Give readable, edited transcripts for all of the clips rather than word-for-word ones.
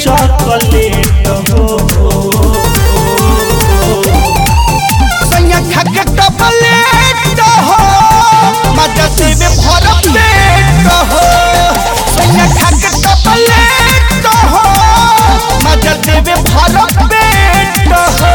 Chocolate हो सैया खा के टपलेट हो मजा देवे भर पेट हो सैया खा के टपलेट हो मजा देवे भर पेट हो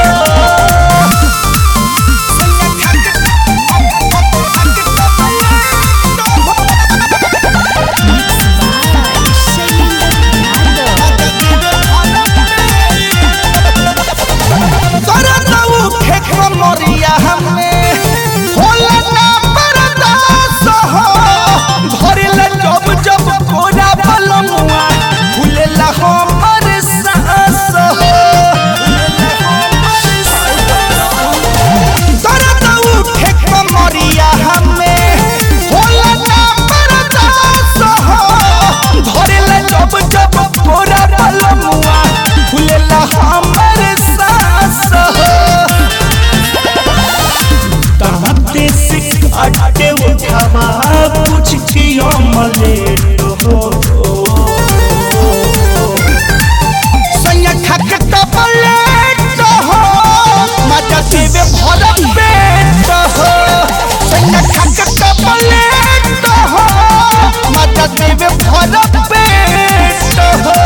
मोरिया हमें होला ना बर्दाश्त हो भरेला जब जब कोरा बलमुआ भूलेला हमर सांस हो दर्द उठे मोरिया हमें होला ना बर्दाश्त हो भरेला जब जब कोरा बलमुआ भूलेला हमर सांस हो अट्टे उठावा कुछ कियो मलेट हो सैया खा के टपलेट हो मजा देवे भर पेट हो सैया खा के टपलेट हो मजा देवे भर पेट हो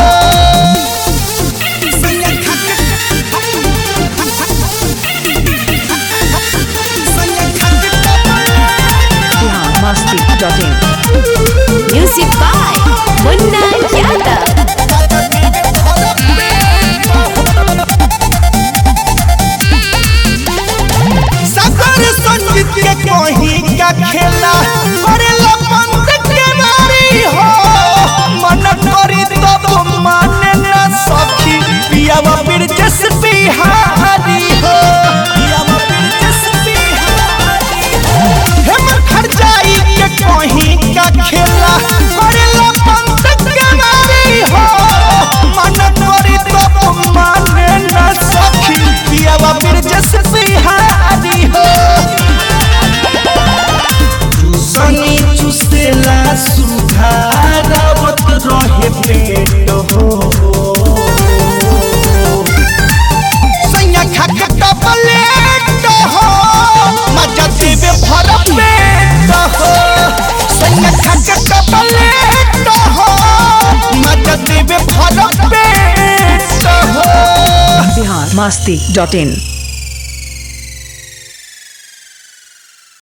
Music by Munna Yadav. सागर संगीत के कोही का खेला करेला बंद के बारी हो मन करी तब माने न सखी पियावा बिरजस बिहारी हो पियावा बिरजस बिहारी हो हम खर जाई के कोही का खेला करेला बंद के बारी हो मन करी तब माने न सखी पियावा बिरजस बिहारी हो चूसनी चूसेला सुधारावत रहे पेट हो सैया खा के टपलेट हो मजा देवे भर पेट हो सैया खा के टपलेट हो मजा देवे भर पेट हो biharmasti.in